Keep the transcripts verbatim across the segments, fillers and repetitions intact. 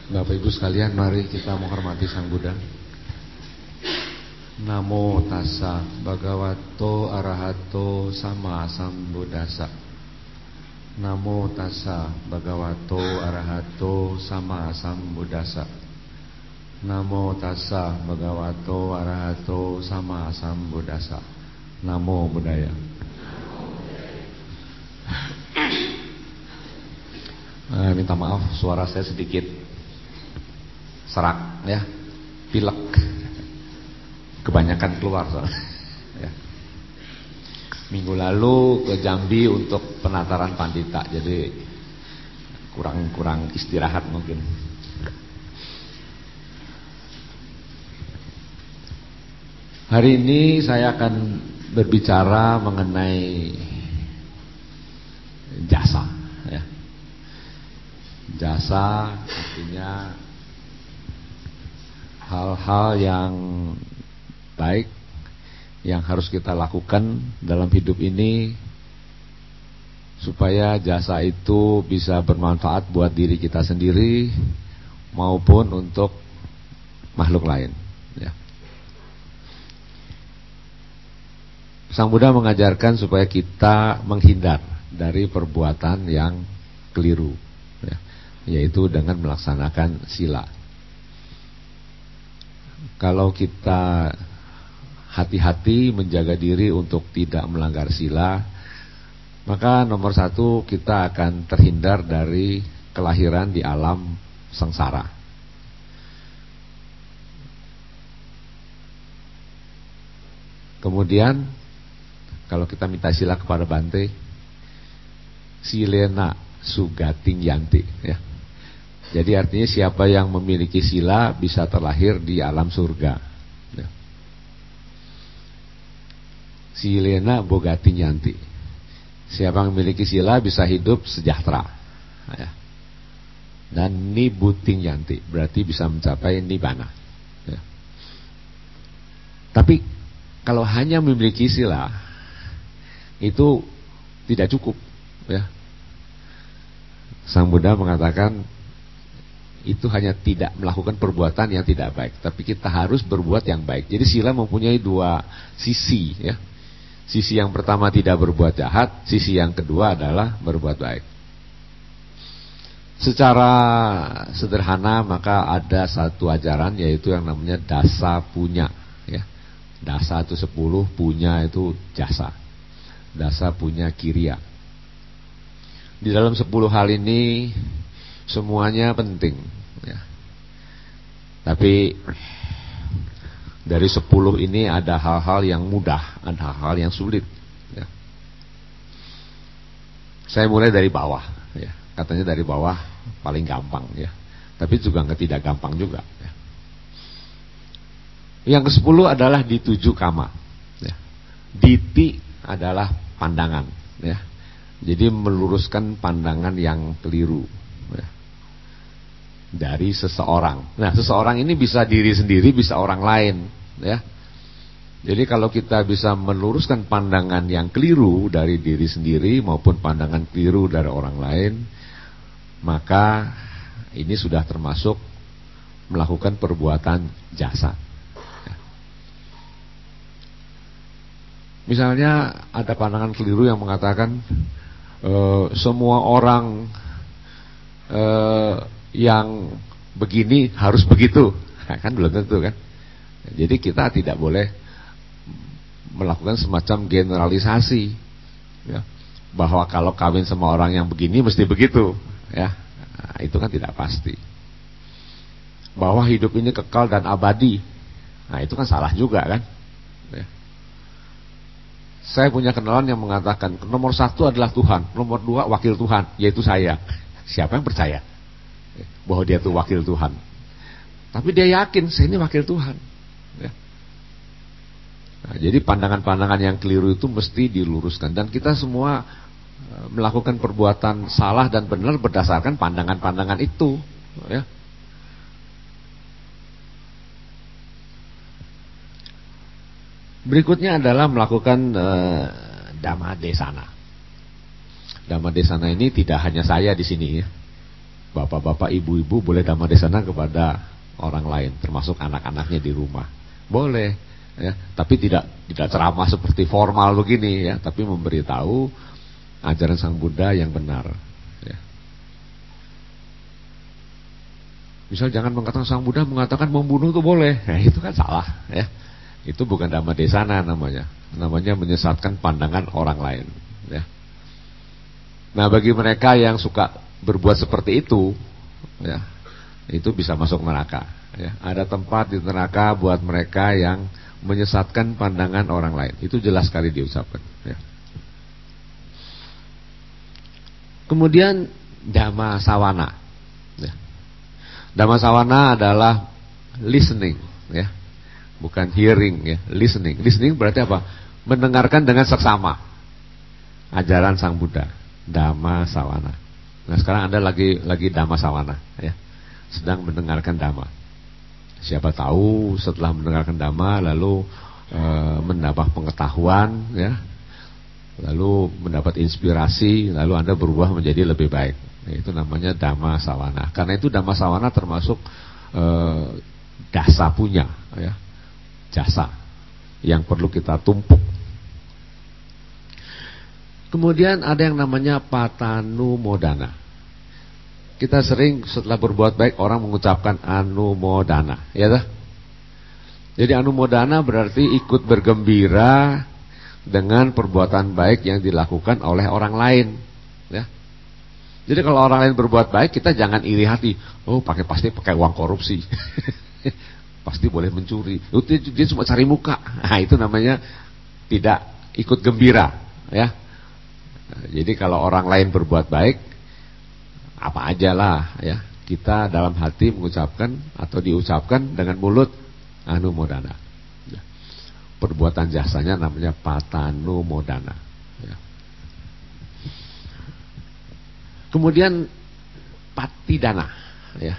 Bapak Ibu sekalian, mari kita menghormati Sang Buddha. Namo tassa bhagavato arahato sama sambuddhassa. Namo tassa bhagavato arahato sama sambuddhassa. Namo tassa bhagavato arahato sama sambuddhassa. Namo Buddhaya. Uh, minta maaf, suara saya sedikit serak ya, pilek, kebanyakan keluar soalnya. Ya. Minggu lalu ke Jambi untuk penataran pandita, jadi kurang-kurang istirahat mungkin. Hari ini saya akan berbicara mengenai jasa. Ya. Jasa artinya hal-hal yang baik yang harus kita lakukan dalam hidup ini supaya jasa itu bisa bermanfaat buat diri kita sendiri maupun untuk makhluk lain ya. Sang Buddha mengajarkan supaya kita menghindar dari perbuatan yang keliru ya, yaitu dengan melaksanakan sila. Kalau kita hati-hati menjaga diri untuk tidak melanggar sila, maka nomor satu kita akan terhindar dari kelahiran di alam sengsara. Kemudian kalau kita minta sila kepada Bante, silena sugating yanti ya. Jadi artinya siapa yang memiliki sila bisa terlahir di alam surga ya. Silena bogati nyanti, siapa yang memiliki sila bisa hidup sejahtera ya. Dan nibuting yanti berarti bisa mencapai nibbana ya. Tapi kalau hanya memiliki sila itu tidak cukup ya. Sang Buddha mengatakan itu hanya tidak melakukan perbuatan yang tidak baik, tapi kita harus berbuat yang baik. Jadi sila mempunyai dua sisi ya. Sisi yang pertama tidak berbuat jahat, sisi yang kedua adalah berbuat baik. Secara sederhana maka ada satu ajaran yaitu yang namanya dasa punya ya. Dasa itu sepuluh, punya itu jasa. Dasa punya kiriya. Di dalam sepuluh hal ini semuanya penting ya. Tapi dari sepuluh ini ada hal-hal yang mudah, ada hal-hal yang sulit ya. Saya mulai dari bawah ya. Katanya dari bawah paling gampang ya. Tapi juga enggak tidak gampang juga ya. Yang kesepuluh adalah dituju kama ya. Diti adalah pandangan ya. Jadi meluruskan pandangan yang keliru ya, dari seseorang. Nah, seseorang ini bisa diri sendiri, bisa orang lain ya. Jadi kalau kita bisa meluruskan pandangan yang keliru dari diri sendiri maupun pandangan keliru dari orang lain, maka ini sudah termasuk melakukan perbuatan jasa ya. Misalnya ada pandangan keliru yang mengatakan e, semua orang e, yang begini harus begitu, nah, kan belum tentu kan. Jadi kita tidak boleh melakukan semacam generalisasi ya, bahwa kalau kawin sama orang yang begini mesti begitu ya. Nah, itu kan tidak pasti. Bahwa hidup ini kekal dan abadi, nah itu kan salah juga kan ya. Saya punya kenalan yang mengatakan nomor satu adalah Tuhan, nomor dua wakil Tuhan, yaitu saya. Siapa yang percaya bahwa dia itu wakil Tuhan? Tapi dia yakin saya ini wakil Tuhan ya. Nah, jadi pandangan-pandangan yang keliru itu mesti diluruskan. Dan kita semua melakukan perbuatan salah dan benar berdasarkan pandangan-pandangan itu ya. Berikutnya adalah melakukan uh, Dhamma Desana. Dhamma Desana ini tidak hanya saya di sini ya. bapak-bapak, ibu-ibu boleh dhamma desana kepada orang lain, termasuk anak-anaknya di rumah. Boleh, ya, tapi tidak tidak ceramah seperti formal begini, ya, tapi memberitahu ajaran Sang Buddha yang benar. Ya. Misal jangan mengatakan Sang Buddha mengatakan membunuh itu boleh, nah, itu kan salah, ya. Itu bukan dhamma desana namanya, namanya menyesatkan pandangan orang lain. Ya. Nah, bagi mereka yang suka berbuat seperti itu, ya, itu bisa masuk neraka. Ya. Ada tempat di neraka buat mereka yang menyesatkan pandangan orang lain. Itu jelas sekali diucapkan. Ya. Kemudian dhamma sawana. Ya. Dhamma sawana adalah listening, ya, bukan hearing, ya, listening. Listening berarti apa? Mendengarkan dengan seksama ajaran Sang Buddha. Dhamma sawana. Nah, sekarang Anda lagi lagi dhamma sawana, ya. Sedang mendengarkan dhamma. Siapa tahu setelah mendengarkan dhamma lalu e, mendapat pengetahuan, ya. Lalu mendapat inspirasi, lalu Anda berubah menjadi lebih baik. Itu namanya dhamma sawana. Karena itu dhamma sawana termasuk e, dasa punya, ya. Jasa yang perlu kita tumpuk. Kemudian ada yang namanya patanumodana. Kita sering setelah berbuat baik orang mengucapkan anumodana, ya toh? Jadi anumodana berarti ikut bergembira dengan perbuatan baik yang dilakukan oleh orang lain, ya. Jadi kalau orang lain berbuat baik, kita jangan iri hati. Oh, pakai pasti pakai uang korupsi. Pasti boleh mencuri. Dia cuma cari muka. Nah, itu namanya tidak ikut gembira, ya. Jadi kalau orang lain berbuat baik, apa aja lah, ya, kita dalam hati mengucapkan atau diucapkan dengan mulut anumodana. Ya. Perbuatan jasanya namanya patanumodana. Ya. Kemudian patidana, ya.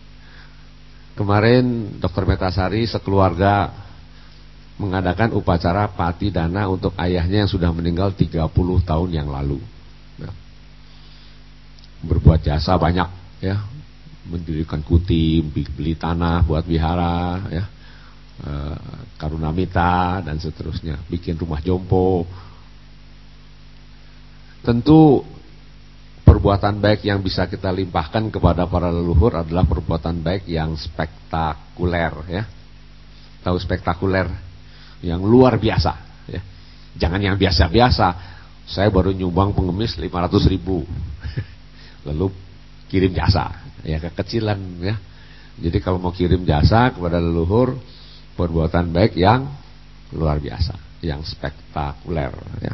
Kemarin Dokter Metasari sekeluarga mengadakan upacara patidana untuk ayahnya yang sudah meninggal tiga puluh tahun yang lalu. Ya. Berbuat jasa banyak, ya. Mendirikan kutim, beli tanah buat wihara, ya. E, Karunamita dan seterusnya, bikin rumah jompo. Tentu perbuatan baik yang bisa kita limpahkan kepada para leluhur adalah perbuatan baik yang spektakuler, ya. Tahu spektakuler? Yang luar biasa, ya. Jangan yang biasa-biasa. Saya baru nyumbang pengemis lima ratus ribu lalu kirim jasa, ya, kekecilan, ya. Jadi kalau mau kirim jasa kepada leluhur, perbuatan baik yang luar biasa, yang spektakuler, ya.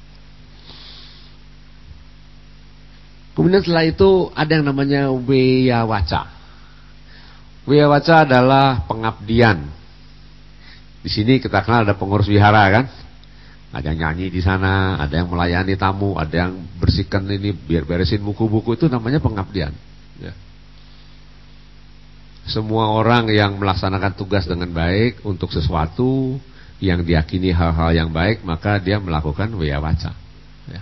Kemudian setelah itu ada yang namanya wiyawaca. Wiyawaca adalah pengabdian. Di sini kita kenal ada pengurus wihara, kan? Ada yang nyanyi di sana, ada yang melayani tamu, ada yang bersihkan ini, biar beresin buku-buku, itu namanya pengabdian. Ya. Semua orang yang melaksanakan tugas dengan baik untuk sesuatu yang diyakini hal-hal yang baik, maka dia melakukan wiyawaca. Ya.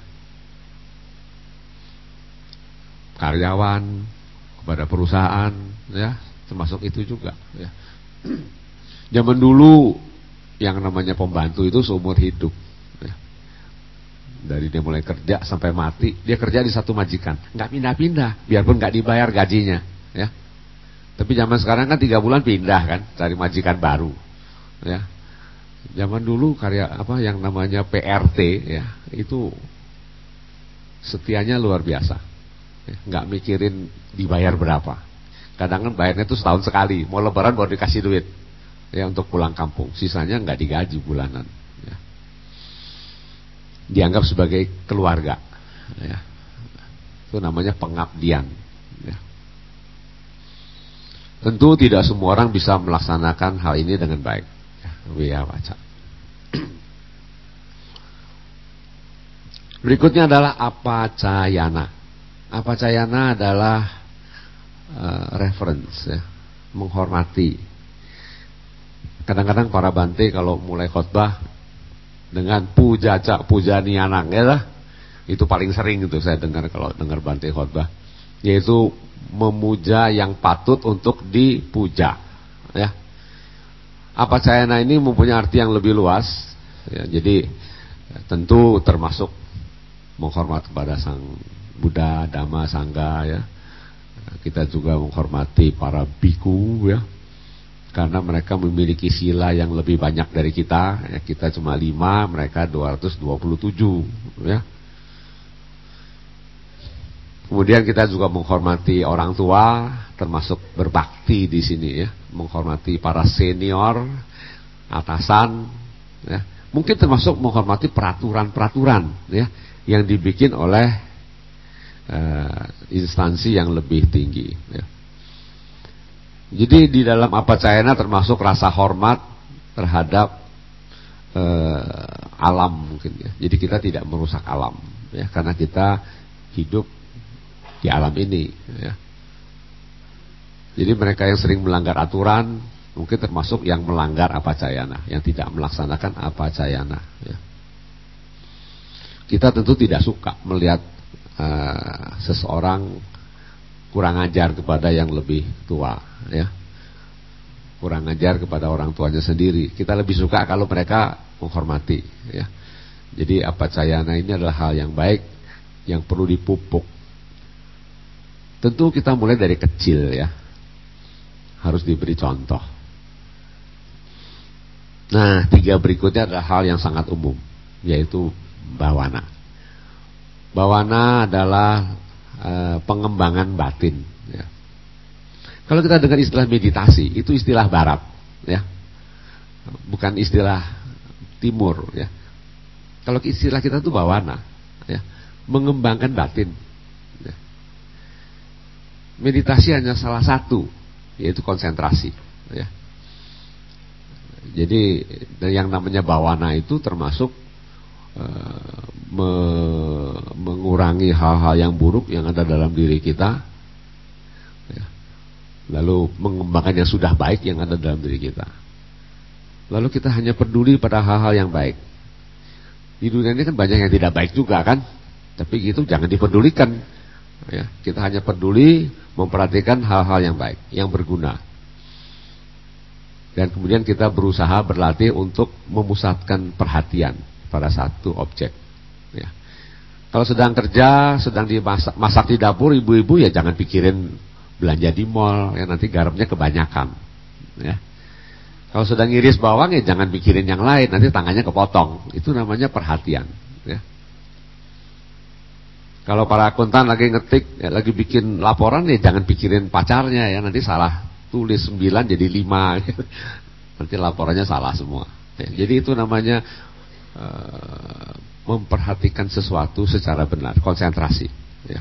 Karyawan kepada perusahaan, ya, termasuk itu juga. Ya. Zaman dulu yang namanya pembantu itu seumur hidup, ya. Dari dia mulai kerja sampai mati, dia kerja di satu majikan, nggak pindah-pindah, biarpun nggak dibayar gajinya, ya. Tapi zaman sekarang kan tiga bulan pindah, kan, cari majikan baru, ya. Zaman dulu karya apa yang namanya P R T, ya, itu setianya luar biasa, ya. Nggak mikirin dibayar berapa. Kadang kan bayarnya itu setahun sekali, mau lebaran baru dikasih duit, ya, untuk pulang kampung. Sisanya nggak digaji bulanan, ya. Dianggap sebagai keluarga, ya. Itu namanya pengabdian, ya. Tentu tidak semua orang bisa melaksanakan hal ini dengan baik, ya. Wiyawaca. Berikutnya adalah apacayana. Apacayana adalah uh, reference, ya, menghormati. Kadang-kadang para bante kalau mulai khotbah dengan pujaca pujanianang, ya lah. Itu paling sering itu saya dengar kalau dengar bante khotbah. yaitu memuja yang patut untuk dipuja, ya. Apacayana ini mempunyai arti yang lebih luas, ya. Jadi tentu termasuk menghormat kepada Sang Buddha, Dhamma, Sangha, ya. Kita juga menghormati para biku, ya, karena mereka memiliki sila yang lebih banyak dari kita, ya. Kita cuma lima, mereka dua ratus dua puluh tujuh, ya. Kemudian kita juga menghormati orang tua, termasuk berbakti di sini, ya, menghormati para senior, atasan, ya. Mungkin termasuk menghormati peraturan-peraturan, ya, yang dibikin oleh uh, instansi yang lebih tinggi, ya. Jadi di dalam apacayana termasuk rasa hormat terhadap uh, alam mungkin, ya. Jadi kita tidak merusak alam, ya, karena kita hidup di alam ini, ya. Jadi mereka yang sering melanggar aturan mungkin termasuk yang melanggar apacayana, yang tidak melaksanakan apacayana, ya. Kita tentu tidak suka melihat uh, seseorang kurang ajar kepada yang lebih tua, ya, kurang ajar kepada orang tuanya sendiri. Kita lebih suka kalau mereka menghormati, ya. Jadi apacayana ini adalah hal yang baik yang perlu dipupuk. Tentu kita mulai dari kecil, ya, harus diberi contoh. Nah, tiga berikutnya adalah hal yang sangat umum, yaitu bawana. Bawana adalah e, pengembangan batin, ya. Kalau kita dengar istilah meditasi, itu istilah barat, ya, bukan istilah timur, ya. Kalau istilah kita itu bawana, ya, mengembangkan batin, ya. Meditasi hanya salah satu, yaitu konsentrasi, ya. Jadi yang namanya bawana itu termasuk uh, me mengurangi hal-hal yang buruk yang ada dalam diri kita, ya. Lalu mengembangkan yang sudah baik yang ada dalam diri kita. Lalu kita hanya peduli pada hal-hal yang baik. Di dunia ini kan banyak yang tidak baik juga, kan? Tapi gitu jangan dipedulikan, ya. Kita hanya peduli memperhatikan hal-hal yang baik, yang berguna. Dan kemudian kita berusaha berlatih untuk memusatkan perhatian pada satu objek, ya. Kalau sedang kerja, sedang dimasak masak di dapur, ibu-ibu ya jangan pikirin belanja di mall, ya, nanti garamnya kebanyakan, ya. Kalau sedang ngiris bawang ya jangan pikirin yang lain, nanti tangannya kepotong. Itu namanya perhatian, ya. Kalau para akuntan lagi ngetik, ya, lagi bikin laporan, ya jangan pikirin pacarnya, ya, nanti salah tulis sembilan jadi lima, nanti laporannya salah semua, ya. Jadi itu namanya uh, memperhatikan sesuatu secara benar, konsentrasi, ya.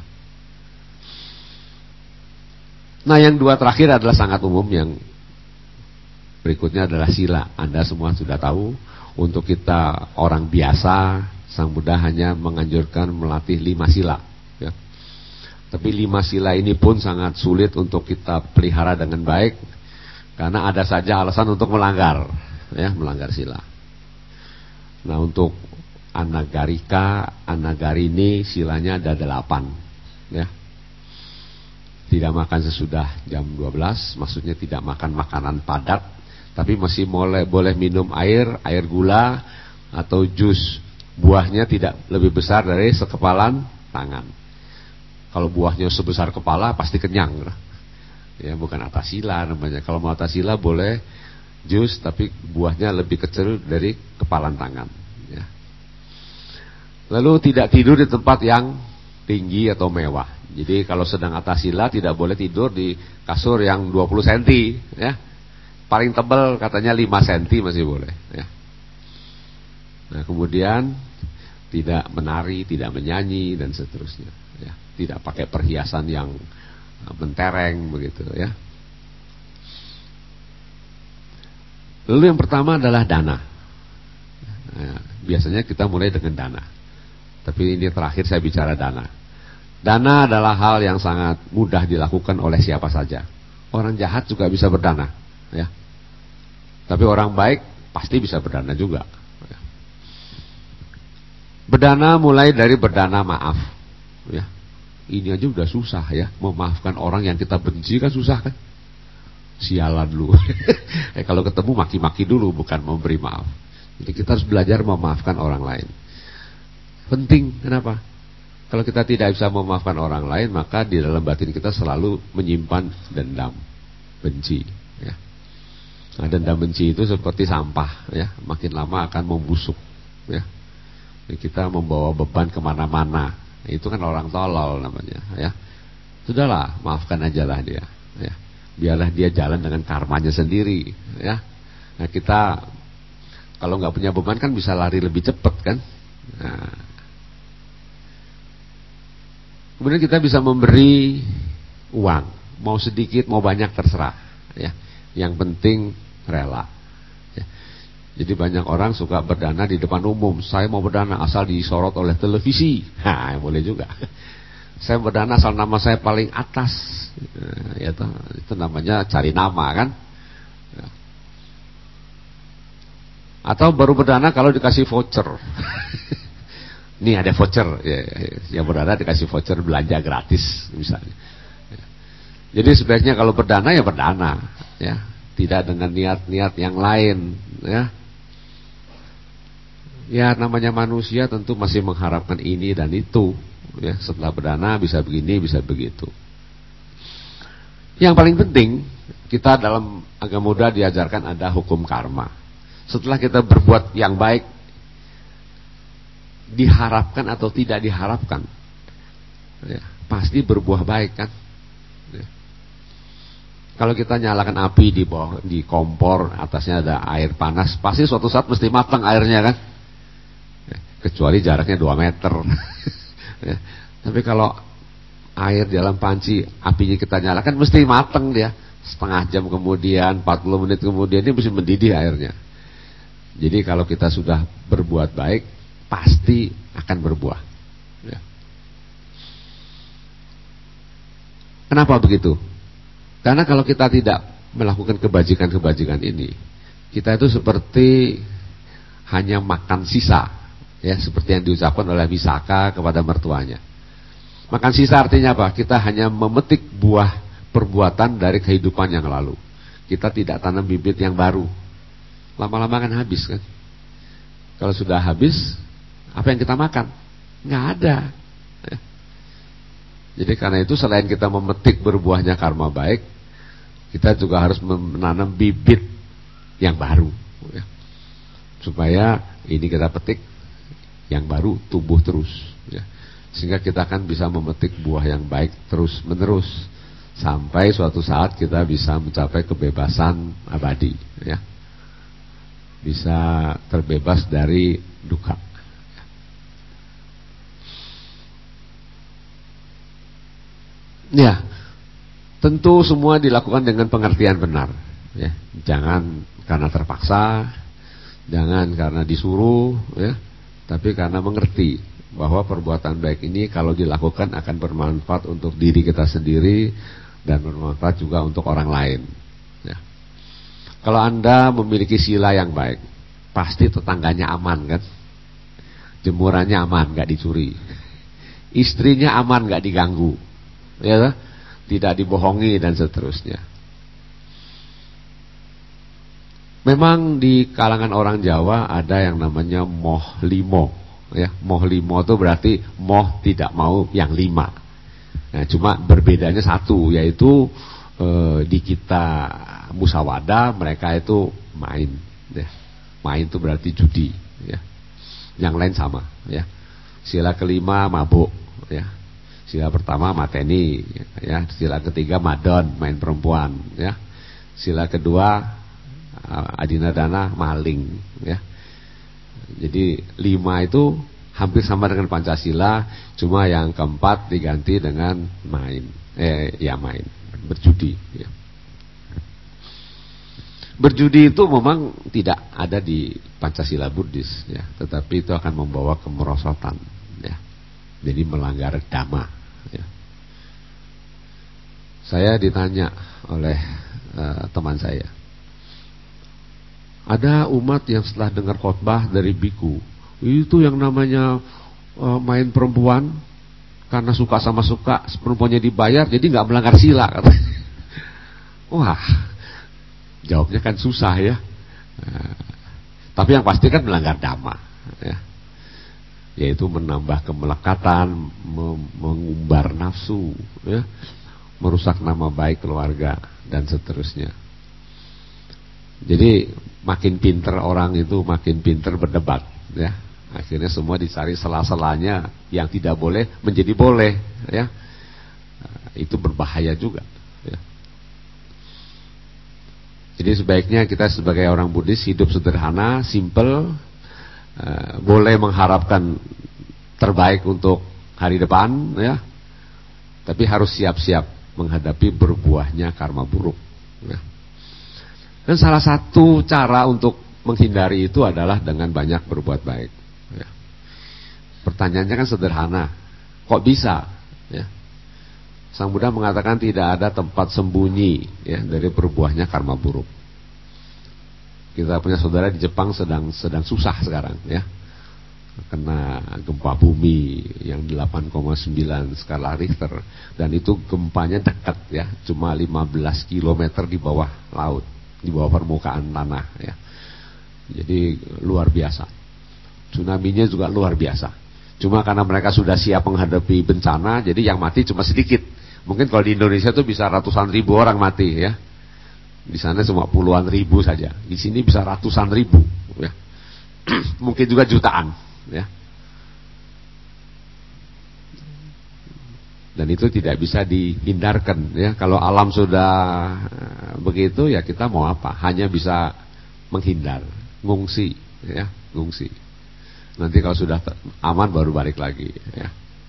Nah, yang dua terakhir adalah sangat umum, yang berikutnya adalah sila. Anda semua sudah tahu, untuk kita orang biasa, Sang Buddha hanya menganjurkan melatih lima sila, ya. Tapi lima sila ini pun sangat sulit untuk kita pelihara dengan baik, karena ada saja alasan untuk melanggar, ya, melanggar sila. Nah, untuk anagarika, anagarini, silanya ada delapan, ya. Tidak makan sesudah jam dua belas, maksudnya tidak makan makanan padat, tapi masih boleh boleh minum air, air gula atau jus. Buahnya tidak lebih besar dari sekepalan tangan. Kalau buahnya sebesar kepala pasti kenyang, ya, bukan atasila namanya. Kalau mau atasila boleh jus, tapi buahnya lebih kecil dari kepalan tangan, ya. Lalu tidak tidur di tempat yang tinggi atau mewah. Jadi kalau sedang atasila tidak boleh tidur di kasur yang dua puluh sentimeter, ya. Paling tebal katanya lima sentimeter masih boleh, ya. Nah, kemudian tidak menari, tidak menyanyi, dan seterusnya, ya. Tidak pakai perhiasan yang mentereng begitu, ya. Lalu yang pertama adalah dana. Nah, biasanya kita mulai dengan dana, tapi ini terakhir saya bicara dana. Dana adalah hal yang sangat mudah dilakukan oleh siapa saja. Orang jahat juga bisa berdana, ya. Tapi orang baik pasti bisa berdana juga. Berdana mulai dari berdana maaf, ya. ini aja udah susah ya, memaafkan orang yang kita benci kan susah kan. Sialan lu. eh, kalau ketemu maki-maki dulu, bukan memberi maaf. Jadi kita harus belajar memaafkan orang lain. Penting, kenapa? Kalau kita tidak bisa memaafkan orang lain, maka di dalam batin kita selalu menyimpan dendam, benci ya. Nah, dendam benci itu seperti sampah ya, makin lama akan membusuk ya. Jadi kita membawa beban kemana-mana. Itu kan orang tolol namanya ya. Sudahlah, maafkan aja lah dia ya. Biarlah dia jalan dengan karmanya sendiri ya. Nah, kita kalau nggak punya beban kan bisa lari lebih cepat kan. Nah, kemudian kita bisa memberi uang, mau sedikit mau banyak terserah ya. Yang penting rela ya. Jadi banyak orang suka berdana di depan umum. Saya mau berdana asal disorot oleh televisi. Nah, boleh juga. Saya berdana asal nama saya paling atas. Nah, ya itu, itu namanya cari nama kan ya. Atau baru berdana kalau dikasih voucher. Nih ada voucher ya, yang berdana dikasih voucher belanja gratis misalnya ya. Jadi sebaiknya kalau berdana ya berdana ya, tidak dengan niat-niat yang lain ya. Ya namanya manusia tentu masih mengharapkan ini dan itu ya, setelah berdana bisa begini, bisa begitu. Yang paling penting, kita dalam agama Buddha diajarkan ada hukum karma. Setelah kita berbuat yang baik, diharapkan atau tidak diharapkan ya, pasti berbuah baik kan ya. Kalau kita nyalakan api di bawah, di kompor, atasnya ada air panas, pasti suatu saat mesti matang airnya kan ya, kecuali jaraknya dua meter ya. Tapi kalau air di dalam panci, apinya kita nyalakan mesti matang dia. Setengah jam kemudian, empat puluh menit kemudian, ini mesti mendidih airnya. Jadi kalau kita sudah berbuat baik, pasti akan berbuah ya. Kenapa begitu? Karena kalau kita tidak melakukan kebajikan-kebajikan ini, kita itu seperti hanya makan sisa ya, seperti yang diucapkan oleh Wisaka kepada mertuanya. Makan sisa artinya apa? Kita hanya memetik buah perbuatan dari kehidupan yang lalu. Kita tidak tanam bibit yang baru. Lama-lama kan habis kan. Kalau sudah habis, apa yang kita makan? Nggak ada ya. Jadi karena itu selain kita memetik berbuahnya karma baik, kita juga harus menanam bibit yang baru ya. Supaya ini kita petik yang baru tumbuh terus ya. Sehingga kita akan bisa memetik buah yang baik terus menerus sampai suatu saat kita bisa mencapai kebebasan abadi ya. Bisa terbebas dari duka. Ya, tentu semua dilakukan dengan pengertian benar ya. Jangan karena terpaksa, jangan karena disuruh ya, tapi karena mengerti bahwa perbuatan baik ini kalau dilakukan akan bermanfaat untuk diri kita sendiri dan bermanfaat juga untuk orang lain ya. Kalau Anda memiliki sila yang baik, pasti tetangganya aman kan, jemurannya aman, gak dicuri, istrinya aman, gak diganggu ya, tidak dibohongi dan seterusnya. Memang di kalangan orang Jawa ada yang namanya moh limo ya. Moh limo itu berarti moh tidak mau yang lima. Nah, cuma berbedanya satu, yaitu eh, di kita musyawadah mereka itu main ya. Main itu berarti judi ya. Yang lain sama ya. Sila kelima mabuk ya. Sila pertama mateni ya. Sila ketiga madon, main perempuan ya. Sila kedua adinadana, maling ya. Jadi lima itu hampir sama dengan Pancasila, cuma yang keempat diganti dengan main eh ya main berjudi ya. Berjudi itu memang tidak ada di Pancasila Buddhis ya, tetapi itu akan membawa kemerosotan ya. Jadi melanggar dhamma ya. Saya ditanya oleh uh, teman saya, ada umat yang setelah dengar khotbah dari biku, itu yang namanya uh, main perempuan, karena suka sama suka, perempuannya dibayar, jadi nggak melanggar sila. Wah, jawabnya kan susah ya. Nah, tapi yang pasti kan melanggar dhamma, ya. Yaitu menambah kemelekatan, mengumbar nafsu, ya, merusak nama baik keluarga dan seterusnya. Jadi makin pinter orang itu makin pinter berdebat, ya. Akhirnya semua dicari sela-selanya yang tidak boleh menjadi boleh, ya. Itu berbahaya juga, ya. Jadi sebaiknya kita sebagai orang Buddhis hidup sederhana, simple. Uh, boleh mengharapkan terbaik untuk hari depan, ya, tapi harus siap-siap menghadapi berbuahnya karma buruk, ya. Dan salah satu cara untuk menghindari itu adalah dengan banyak berbuat baik, ya. Pertanyaannya kan sederhana, kok bisa, ya? Sang Buddha mengatakan tidak ada tempat sembunyi, ya, dari berbuahnya karma buruk. Kita punya saudara di Jepang sedang sedang susah sekarang, ya, kena gempa bumi yang delapan koma sembilan skala Richter, dan itu gempanya dekat, ya, cuma lima belas kilometer di bawah laut, di bawah permukaan tanah, ya. Jadi luar biasa. Tsunami-nya juga luar biasa. Cuma karena mereka sudah siap menghadapi bencana, jadi yang mati cuma sedikit. Mungkin kalau di Indonesia tuh bisa ratusan ribu orang mati, ya. Di sana cuma puluhan ribu saja. Di sini bisa ratusan ribu, ya. Mungkin juga jutaan, ya. Dan itu tidak bisa dihindarkan, ya. Kalau alam sudah begitu, ya kita mau apa? Hanya bisa menghindar, ngungsi, ya, ngungsi. Nanti kalau sudah aman baru balik lagi, ya.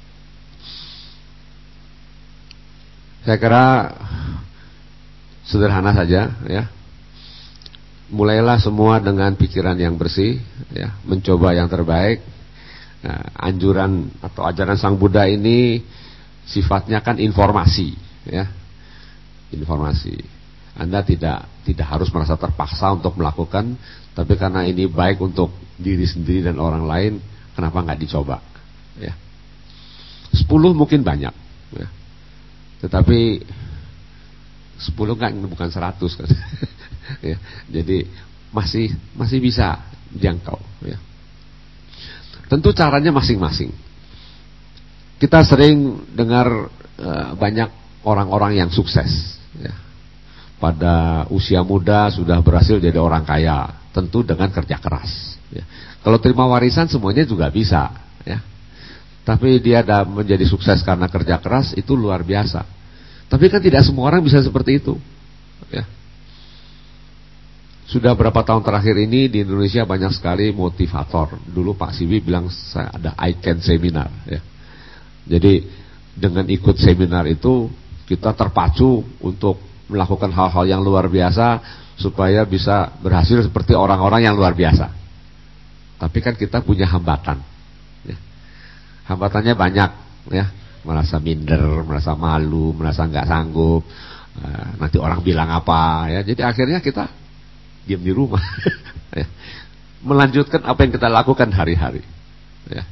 Saya kira sederhana saja, ya. Mulailah semua dengan pikiran yang bersih, ya, mencoba yang terbaik. Nah, anjuran atau ajaran Sang Buddha ini sifatnya kan informasi, ya. Informasi. Anda tidak tidak harus merasa terpaksa untuk melakukan, tapi karena ini baik untuk diri sendiri dan orang lain, kenapa nggak dicoba, ya. Sepuluh mungkin banyak, ya. Tetapi sepuluh kan bukan seratus kan. Ya, jadi masih masih bisa jangkau, ya. Tentu caranya masing-masing. Kita sering dengar uh, banyak orang-orang yang sukses, ya. Pada usia muda sudah berhasil jadi orang kaya, tentu dengan kerja keras, ya. Kalau terima warisan semuanya juga bisa, ya. Tapi dia ada menjadi sukses karena kerja keras, itu luar biasa. Tapi kan tidak semua orang bisa seperti itu, ya. Sudah berapa tahun terakhir ini di Indonesia banyak sekali motivator. Dulu Pak Siwi bilang saya ada I Can seminar, ya. Jadi dengan ikut seminar itu kita terpacu untuk melakukan hal-hal yang luar biasa supaya bisa berhasil seperti orang-orang yang luar biasa. Tapi kan kita punya hambatan, ya. Hambatannya banyak, ya. Merasa minder, merasa malu, merasa nggak sanggup, uh, nanti orang bilang apa, ya. Jadi akhirnya kita diam di rumah, ya. Melanjutkan apa yang kita lakukan hari-hari, ya.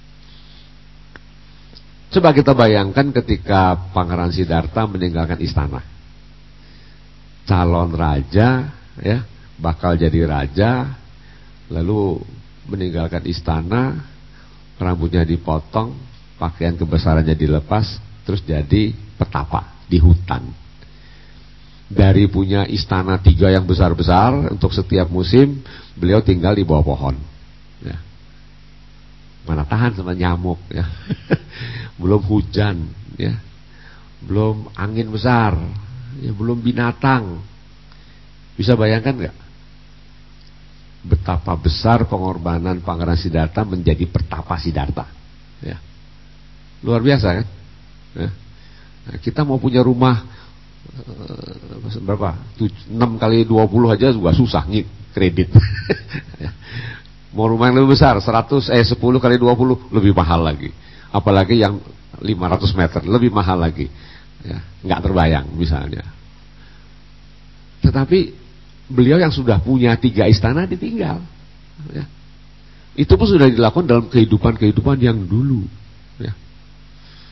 Coba kita bayangkan ketika Pangeran Siddhartha meninggalkan istana, calon raja, ya, bakal jadi raja, lalu meninggalkan istana, rambutnya dipotong, pakaian kebesarannya dilepas, terus jadi petapa di hutan. Dari punya istana tiga yang besar-besar untuk setiap musim, beliau tinggal di bawah pohon, ya. Mana tahan sama nyamuk, ya. Belum hujan, ya. Belum angin besar, ya, belum binatang. Bisa bayangkan nggak betapa besar pengorbanan Pangeran Siddhartha menjadi pertapa Siddhartha, ya. Luar biasa kan, ya. Nah, kita mau punya rumah uh, berapa enam kali dua puluh aja juga susah nih kredit. Ya. Mau rumah yang lebih besar seratus eh sepuluh kali dua puluh lebih mahal lagi, apalagi yang lima ratus meter lebih mahal lagi, ya. Nggak terbayang misalnya. Tetapi beliau yang sudah punya tiga istana ditinggal, ya. Itu pun sudah dilakukan dalam kehidupan-kehidupan yang dulu, ya.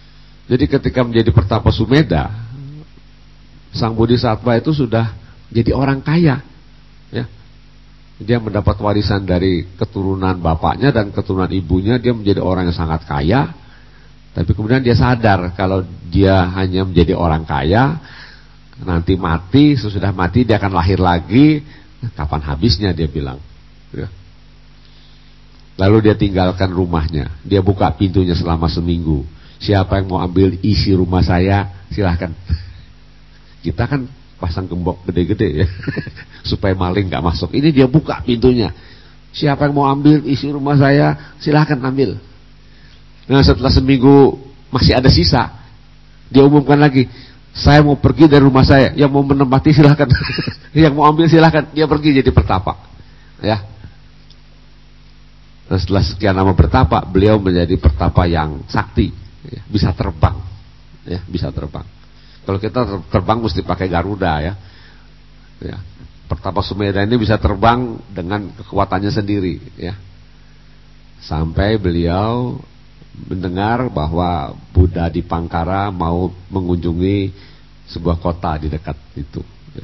Jadi ketika menjadi Pertapa Sumedha, sang Bodhisattva itu sudah jadi orang kaya, ya. Dia mendapat warisan dari keturunan bapaknya dan keturunan ibunya. Dia menjadi orang yang sangat kaya. Tapi kemudian dia sadar kalau dia hanya menjadi orang kaya, nanti mati, sesudah mati dia akan lahir lagi. Kapan habisnya, dia bilang, ya. Lalu dia tinggalkan rumahnya. Dia buka pintunya selama seminggu. Siapa yang mau ambil isi rumah saya, silahkan. Kita kan pasang gembok gede-gede, ya, supaya maling gak masuk. Ini dia buka pintunya. Siapa yang mau ambil isi rumah saya, silahkan ambil. Nah, setelah seminggu masih ada sisa, dia umumkan lagi, saya mau pergi dari rumah saya. Yang mau menempati silahkan. Yang mau ambil silahkan. Dia pergi jadi pertapa, ya. Nah, setelah sekian lama bertapa, beliau menjadi pertapa yang sakti, ya, bisa terbang, ya, bisa terbang. Kalau kita terbang mesti pakai Garuda, ya. Ya. Pertapa Sumedha ini bisa terbang dengan kekuatannya sendiri, ya. Sampai beliau mendengar bahwa Buddha Dipangkara mau mengunjungi sebuah kota di dekat itu, ya.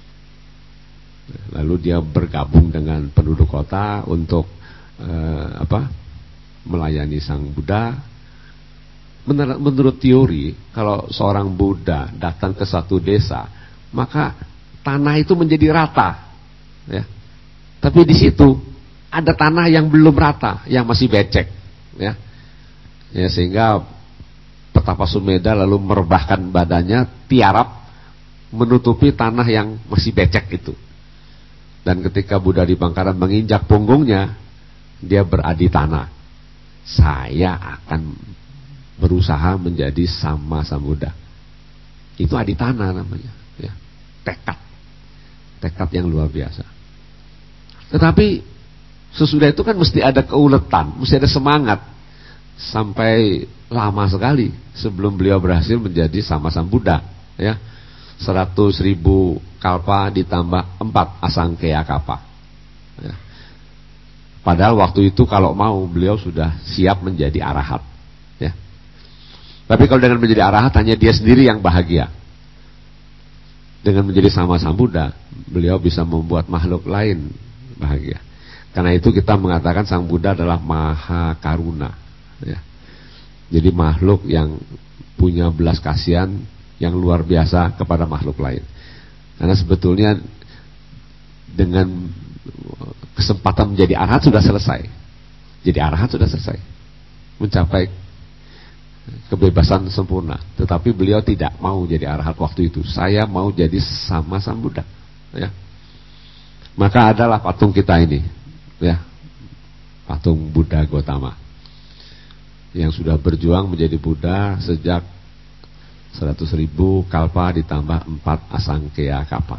Lalu dia bergabung dengan penduduk kota untuk eh, apa? melayani sang Buddha. Menurut, menurut teori, kalau seorang Buddha datang ke satu desa, maka tanah itu menjadi rata, ya. Tapi di situ ada tanah yang belum rata, yang masih becek, ya. Ya, sehingga Pertapa Sumedha lalu merebahkan badannya tiarap menutupi tanah yang masih becek itu. Dan ketika Buddha Dipangkara menginjak punggungnya, dia beradi tanah. Saya akan berusaha menjadi sama Sambuddha. Itu aditana namanya, ya. Tekad, tekad yang luar biasa. Tetapi sesudah itu kan mesti ada keuletan, mesti ada semangat. Sampai lama sekali sebelum beliau berhasil menjadi sama Sambuddha, ya. Seratus ribu kalpa ditambah empat asangkaya kalpa, ya. Padahal waktu itu kalau mau beliau sudah siap menjadi arahat, ya. Tapi kalau dengan menjadi arahat hanya dia sendiri yang bahagia. Dengan menjadi sama Sambuddha, beliau bisa membuat makhluk lain bahagia. Karena itu kita mengatakan Sang Buddha adalah Maha Karuna, ya. Jadi makhluk yang punya belas kasihan yang luar biasa kepada makhluk lain. Karena sebetulnya dengan kesempatan menjadi arahat sudah selesai. Jadi arahat sudah selesai, mencapai kebebasan sempurna. Tetapi beliau tidak mau jadi arahat waktu itu. Saya mau jadi sama Sang Buddha, ya. Maka adalah patung kita ini, ya, patung Buddha Gautama, yang sudah berjuang menjadi Buddha sejak seratus ribu kalpa ditambah empat asangkaya kalpa.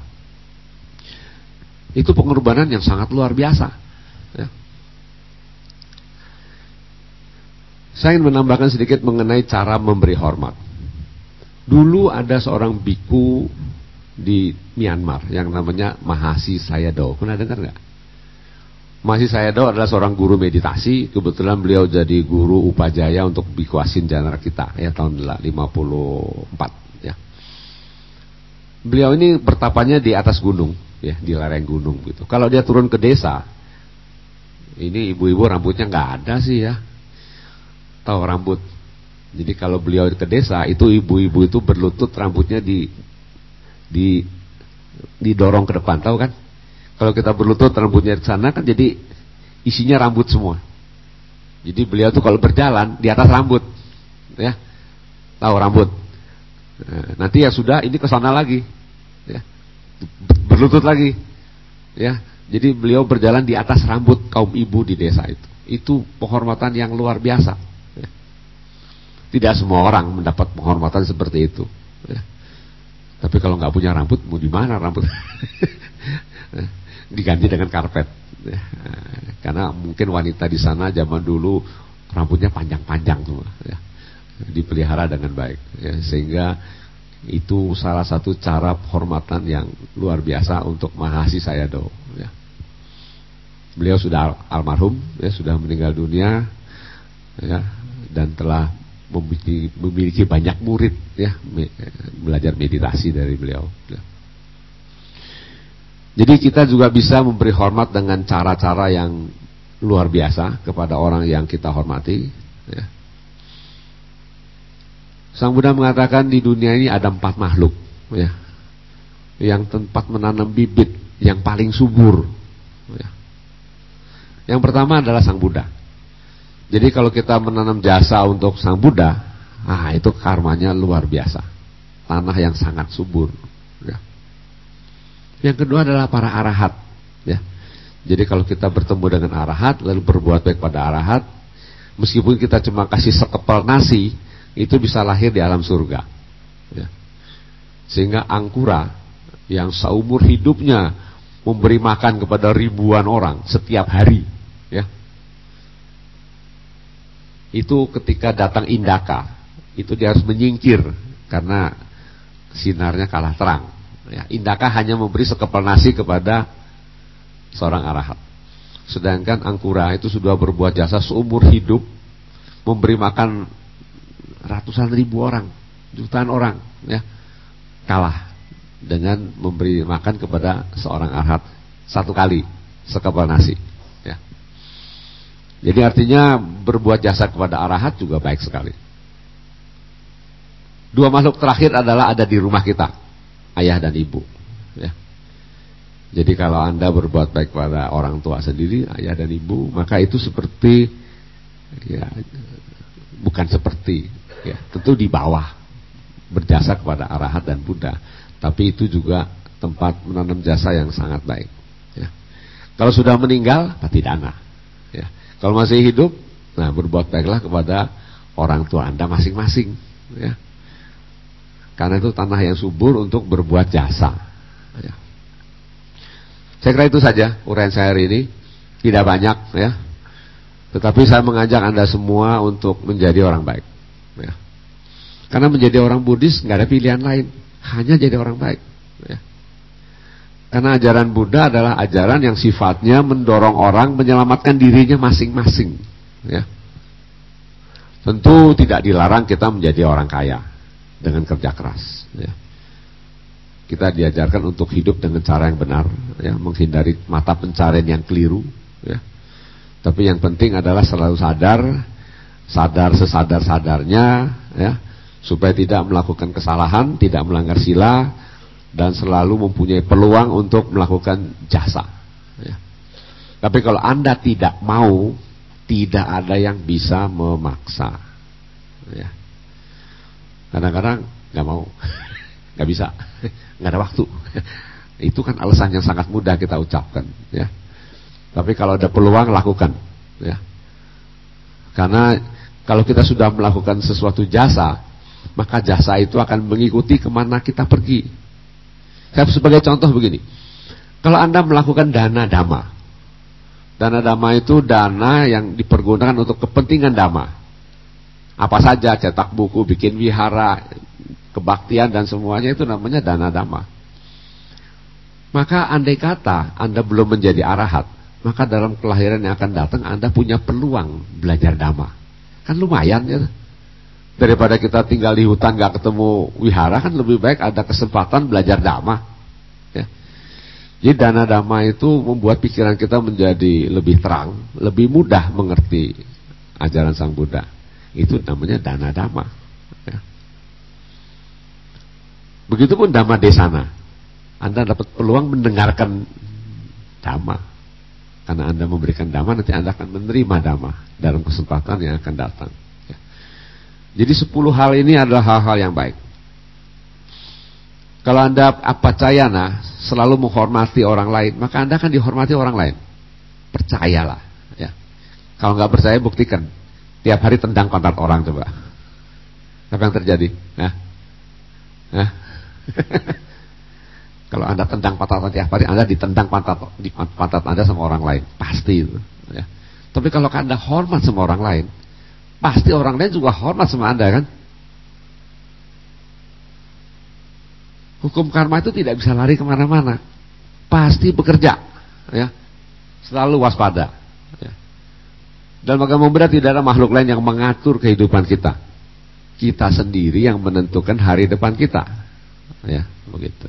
Itu pengorbanan yang sangat luar biasa, ya. Saya ingin menambahkan sedikit mengenai cara memberi hormat. Dulu ada seorang biku di Myanmar yang namanya Mahasi Sayadaw. Pernah dengar nggak? Mahasi Sayadaw adalah seorang guru meditasi. Kebetulan beliau jadi guru upajaya untuk biku Asin Janara kita, ya, tahun lima puluh empat, ya. Beliau ini bertapanya di atas gunung, ya, di lereng gunung gitu. Kalau dia turun ke desa, ini ibu-ibu rambutnya nggak ada sih, ya. Tahu rambut. Jadi kalau beliau ke desa, itu ibu-ibu itu berlutut, rambutnya di di didorong ke depan, tahu kan? Kalau kita berlutut rambutnya di sana kan jadi isinya rambut semua. Jadi beliau tuh kalau berjalan di atas rambut, ya. Tahu rambut. Nah, nanti ya sudah, ini ke sana lagi, ya. Berlutut lagi, ya. Jadi beliau berjalan di atas rambut kaum ibu di desa itu. Itu penghormatan yang luar biasa. Tidak semua orang mendapat penghormatan seperti itu, ya. Tapi kalau nggak punya rambut, mau di mana rambut? Diganti dengan karpet, ya. Karena mungkin wanita di sana zaman dulu rambutnya panjang-panjang semua, ya. Dipelihara dengan baik, ya. Sehingga itu salah satu cara penghormatan yang luar biasa untuk Mahasi Sayadaw, ya. Beliau sudah almarhum, ya, sudah meninggal dunia, ya, dan telah memiliki, memiliki banyak murid ya, belajar meditasi dari beliau. Jadi kita juga bisa memberi hormat dengan cara-cara yang luar biasa kepada orang yang kita hormati ya. Sang Buddha mengatakan di dunia ini ada empat makhluk ya, yang tempat menanam bibit yang paling subur ya. Yang pertama adalah Sang Buddha. Jadi kalau kita menanam jasa untuk Sang Buddha, ah itu karmanya luar biasa, tanah yang sangat subur ya. Yang kedua adalah para arahat ya. Jadi kalau kita bertemu dengan arahat lalu berbuat baik pada arahat, meskipun kita cuma kasih sekepal nasi, itu bisa lahir di alam surga ya. Sehingga Angkura yang seumur hidupnya memberi makan kepada ribuan orang setiap hari ya, itu ketika datang Indaka, itu dia harus menyingkir karena sinarnya kalah terang ya. Indaka hanya memberi sekepal nasi kepada seorang arahat, sedangkan Angkura itu sudah berbuat jasa seumur hidup, memberi makan ratusan ribu orang, jutaan orang ya, kalah dengan memberi makan kepada seorang arahat satu kali sekepal nasi ya. Jadi artinya berbuat jasa kepada arahat juga baik sekali. Dua makhluk terakhir adalah ada di rumah kita, ayah dan ibu ya. Jadi kalau Anda berbuat baik pada orang tua sendiri, ayah dan ibu, maka itu seperti ya, bukan seperti ya, tentu di bawah berjasa kepada arahat dan Buddha, tapi itu juga tempat menanam jasa yang sangat baik ya. Kalau sudah meninggal, patidana ya. Kalau masih hidup, nah berbuat baiklah kepada orang tua Anda masing-masing ya. Karena itu tanah yang subur untuk berbuat jasa ya. Saya kira itu saja uraian saya hari ini, tidak banyak ya, tetapi saya mengajak Anda semua untuk menjadi orang baik ya. Karena menjadi orang Buddhis nggak ada pilihan lain, hanya jadi orang baik ya. Karena ajaran Buddha adalah ajaran yang sifatnya mendorong orang menyelamatkan dirinya masing-masing ya. Tentu tidak dilarang kita menjadi orang kaya dengan kerja keras ya. Kita diajarkan untuk hidup dengan cara yang benar ya, menghindari mata pencarian yang keliru ya. Tapi yang penting adalah selalu sadar, sadar sesadar-sadarnya ya, supaya tidak melakukan kesalahan, tidak melanggar sila, dan selalu mempunyai peluang untuk melakukan jasa ya. Tapi kalau Anda tidak mau, tidak ada yang bisa memaksa ya. Kadang-kadang nggak mau, nggak bisa, nggak ada waktu. Itu kan alasan yang sangat mudah kita ucapkan ya. Tapi kalau ada peluang, lakukan ya. Karena kalau kita sudah melakukan sesuatu jasa, maka jasa itu akan mengikuti kemana kita pergi. Saya sebagai contoh begini, kalau Anda melakukan dana dhamma, dana dhamma itu dana yang dipergunakan untuk kepentingan dhamma, apa saja, cetak buku, bikin wihara, kebaktian dan semuanya itu namanya dana dhamma. Maka andai kata Anda belum menjadi arahat, maka dalam kelahiran yang akan datang Anda punya peluang belajar dhamma. Kan lumayan ya. Daripada kita tinggal di hutan gak ketemu wihara, kan lebih baik ada kesempatan belajar dhamma ya. Jadi dana dhamma itu membuat pikiran kita menjadi lebih terang, lebih mudah mengerti ajaran Sang Buddha. Itu namanya dana dhamma ya. Begitupun dhamma desana, Anda dapat peluang mendengarkan dhamma. Karena Anda memberikan dhamma, nanti Anda akan menerima dhamma dalam kesempatan yang akan datang ya. Jadi sepuluh hal ini adalah hal-hal yang baik. Kalau Anda apacayana, selalu menghormati orang lain, maka Anda akan dihormati orang lain. Percayalah ya. Kalau nggak percaya, buktikan. Tiap hari tendang pantat orang, coba. Apa yang terjadi? Nah, nah. Kalau Anda tendang pantat tiap hari, Anda ditendang pantat di pantat Anda sama orang lain, pasti itu ya. Tapi kalau Anda hormat sama orang lain, pasti orang lain juga hormat sama Anda kan. Hukum karma itu tidak bisa lari kemana-mana, pasti bekerja ya. Selalu waspada ya. Dalam agama Buddha tidak ada makhluk lain yang mengatur kehidupan kita kita sendiri yang menentukan hari depan kita. Ya, begitu.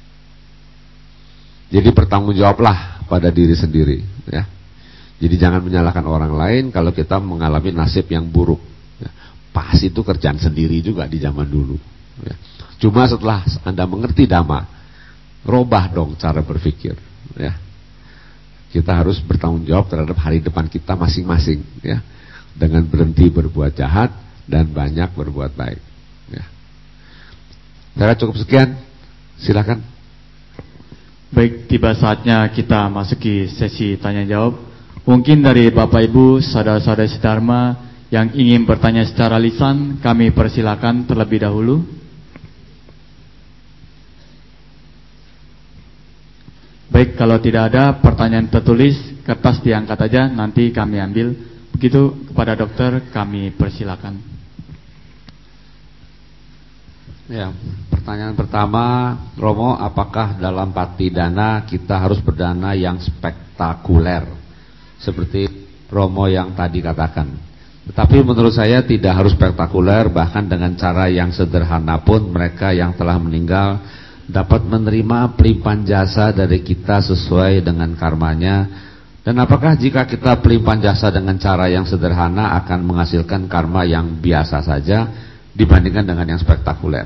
Jadi bertanggungjawablah pada diri sendiri, ya. Jadi jangan menyalahkan orang lain kalau kita mengalami nasib yang buruk. Ya. Pas itu kerjaan sendiri juga di zaman dulu. Ya. Cuma setelah Anda mengerti dhamma, robah dong cara berpikir. Ya. Kita harus bertanggung jawab terhadap hari depan kita masing-masing, ya. Dengan berhenti berbuat jahat dan banyak berbuat baik. Ya. Saya cukup sekian. Silakan. Baik, tiba saatnya kita masuki sesi tanya jawab. Mungkin dari Bapak Ibu, saudara-saudara Dharma yang ingin bertanya secara lisan, kami persilakan terlebih dahulu. Baik, kalau tidak ada pertanyaan tertulis, kertas diangkat aja, nanti kami ambil. Begitu kepada dokter, kami persilakan. Ya, pertanyaan pertama, Romo, apakah dalam Patidana kita harus berdana yang spektakuler seperti Romo yang tadi katakan? Tetapi menurut saya tidak harus spektakuler, bahkan dengan cara yang sederhana pun mereka yang telah meninggal dapat menerima pelimpahan jasa dari kita sesuai dengan karmanya. Dan apakah jika kita pelimpahan jasa dengan cara yang sederhana akan menghasilkan karma yang biasa saja dibandingkan dengan yang spektakuler?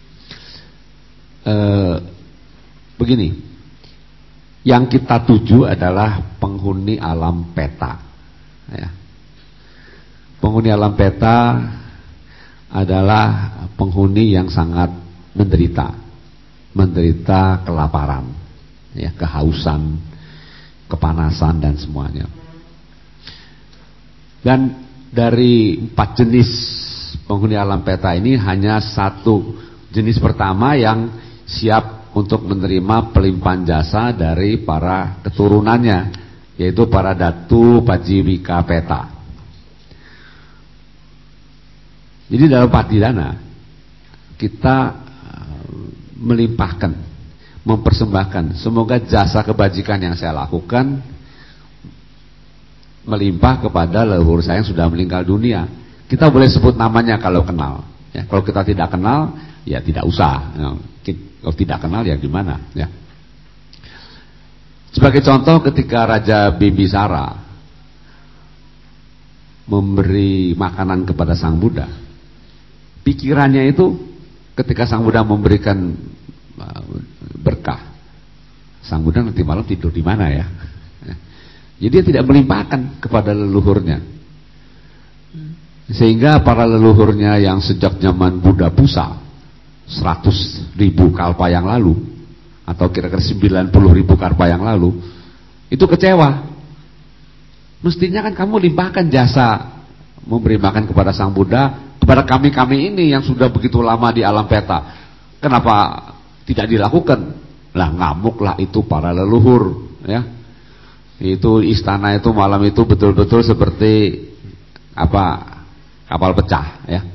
E, begini, yang kita tuju adalah penghuni alam peta, ya. Penghuni alam peta adalah penghuni yang sangat menderita. Menderita kelaparan, ya, kehausan, kepanasan dan semuanya. Dan dari empat jenis penghuni alam peta ini hanya satu jenis pertama yang siap untuk menerima pelimpahan jasa dari para keturunannya, yaitu para datu pajiwika peta. Jadi dalam Patidana kita melimpahkan, mempersembahkan, semoga jasa kebajikan yang saya lakukan melimpah kepada leluhur saya yang sudah meninggal dunia. Kita boleh sebut namanya kalau kenal, ya. Kalau kita tidak kenal, ya tidak usah. Kalau tidak kenal, ya gimana, ya. Sebagai contoh, ketika Raja Bimbisara memberi makanan kepada Sang Buddha, pikirannya itu ketika Sang Buddha memberikan berkah, Sang Buddha nanti malam tidur di mana ya? Jadi dia tidak melimpahkan kepada leluhurnya. Sehingga para leluhurnya yang sejak zaman Buddha Pusa seratus ribu kalpa yang lalu, atau kira-kira sembilan puluh ribu kalpa yang lalu, itu kecewa. Mestinya kan kamu limpahkan jasa memberi makan kepada Sang Buddha kepada kami-kami ini yang sudah begitu lama di alam peta. Kenapa tidak dilakukan? Lah ngamuklah itu para leluhur, ya. Itu istana itu malam itu betul-betul seperti apa? Kapal pecah, ya.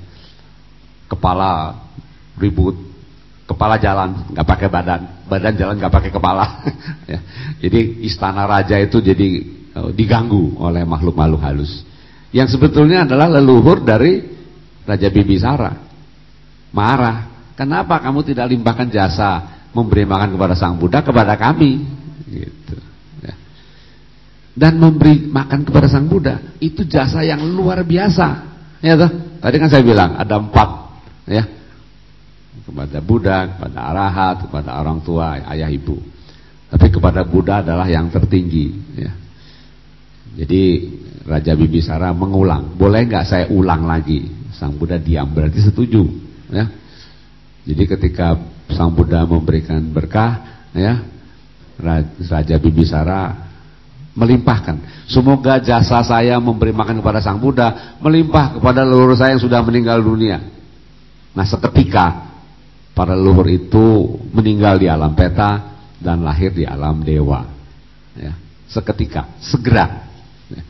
Kepala ribut, kepala jalan nggak pakai badan, badan jalan nggak pakai kepala. Ya. Jadi istana raja itu jadi uh, diganggu oleh makhluk-makhluk halus. Yang sebetulnya adalah leluhur dari Raja Bimbisara. Marah, kenapa kamu tidak limpahkan jasa memberi makan kepada Sang Buddha kepada kami, gitu, ya. Dan memberi makan kepada Sang Buddha itu jasa yang luar biasa, ya toh? Tadi kan saya bilang ada empat, ya, kepada Buddha, kepada Arahat, kepada orang tua, ayah ibu. Tapi kepada Buddha adalah yang tertinggi, ya. Jadi Raja Bimbisara mengulang, boleh nggak saya ulang lagi? Sang Buddha diam, berarti setuju, ya. Jadi ketika Sang Buddha memberikan berkah, ya, Raja Bimbisara melimpahkan, semoga jasa saya memberi makan kepada Sang Buddha melimpah kepada leluhur saya yang sudah meninggal dunia. Nah, seketika para leluhur itu meninggal di alam peta dan lahir di alam dewa, ya. Seketika, segera, ya.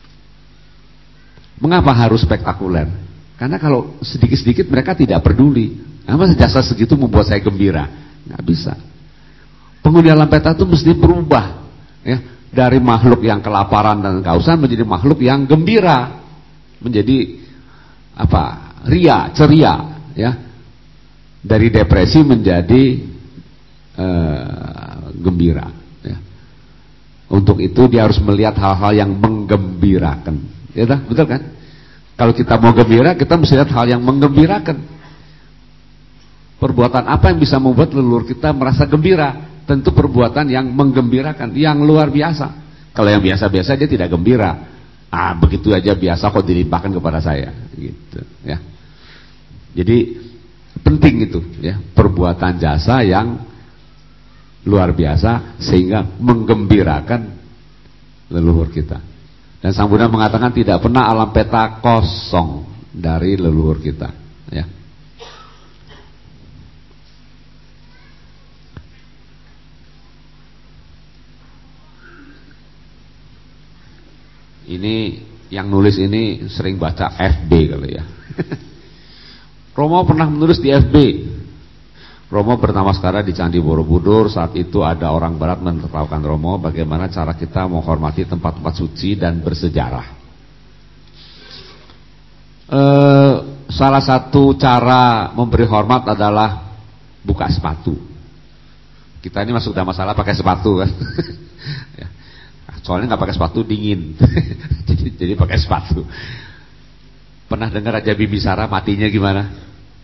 Mengapa harus spektakuler? Karena kalau sedikit-sedikit mereka tidak peduli. Apa jasa segitu membuat saya gembira? Nggak bisa. Penghuni alam peta itu mesti berubah, ya, dari makhluk yang kelaparan dan kehausan menjadi makhluk yang gembira, menjadi apa? ria, ceria, ya. Dari depresi menjadi uh, gembira, ya. Untuk itu dia harus melihat hal-hal yang menggembirakan, ya dah, betul kan? Kalau kita mau gembira, kita mesti lihat hal yang menggembirakan. Perbuatan apa yang bisa membuat leluhur kita merasa gembira? Tentu perbuatan yang menggembirakan, yang luar biasa. Kalau yang biasa-biasa dia tidak gembira. Ah, begitu aja biasa kok dilimpahkan kepada saya, gitu, ya. Jadi penting itu, ya, perbuatan jasa yang luar biasa sehingga menggembirakan leluhur kita. Dan Sang Buddha mengatakan tidak pernah alam peta kosong dari leluhur kita, ya. Ini yang nulis ini sering baca F B kali ya. Romo pernah menulis di F B. Romo bernama sekarang di Candi Borobudur. Saat itu ada orang barat menertawakan Romo bagaimana cara kita menghormati tempat-tempat suci dan bersejarah. Eh, salah satu cara memberi hormat adalah buka sepatu. Kita ini masuk dalam masalah pakai sepatu kan. Ya. Soalnya nggak pakai sepatu dingin. jadi, jadi pakai sepatu. Pernah dengar Raja Bibisara matinya gimana?